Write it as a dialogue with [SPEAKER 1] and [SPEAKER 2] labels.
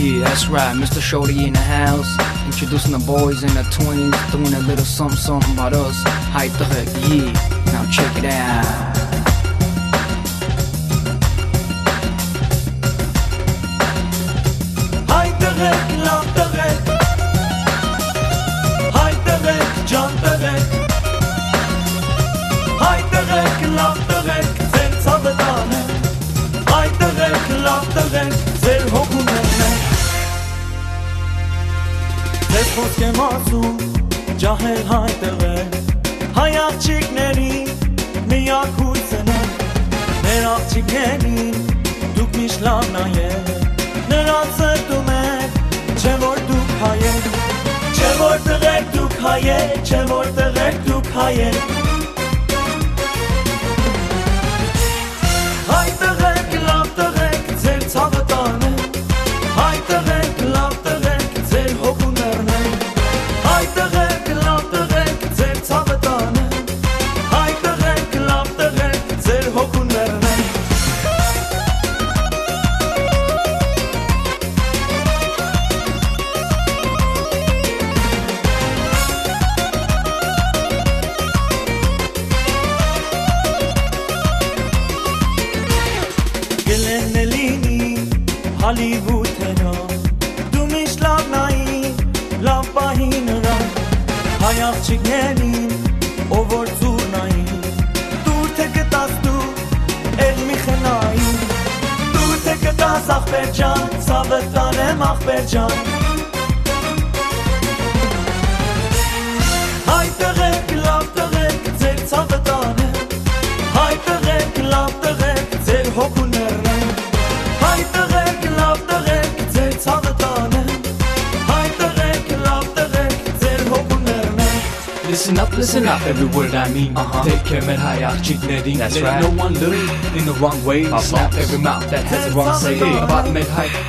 [SPEAKER 1] Yeah, that's right, Mr. Shorty in the house. Introducing the boys and the twins, doing a little something about us. Hype the hook, yeah, now check it out.
[SPEAKER 2] Hype the hook, love the hook. Hype the hook, jump the hook. Hype the hook, love the hook, zel sabadane. Hype the hook, love the hook, zel hokumene. Zel foske masu, jahel hype the hook. Hayak chikneri, miyak huysene. Merak chikneri, duk mishlam naye. Նրանց դու մեկ, չէ որ դուք հայեր, չէ որ տղեկ դուք հայեր, չէ որ տղեկ դուք հայեր։ Հայ տղեկ, լավ տղեկ, ձեր ցավը տանը, հայ տղեկ, լավ տղեկ, ձեր հոգուներն են, հայ տղեկ, լավ տղեկ, ձեր ցավը տանը, հայ տղեկ, լավ տղեկ, ձեր հոգուներն են։ Hollywood hena, du mish lav na'i, lav bahi nara. Hayak chiknerin, over zur na'i. Dur teketas du, el mikhena'i. Dur teketas akhber jan, savetanem akhber jan. Hay terek, lav terek, zel savetanem. Hay terek, lav terek, zel hokunerem. Hay terek, lav terek, zel savetanem. Hay terek, lav terek, zel hokunerem.
[SPEAKER 3] Listen up, every word I mean. Take care, man, hayak chikneri. That's right. No one look in the wrong way. Snap every mouth that has the wrong say. About med hype.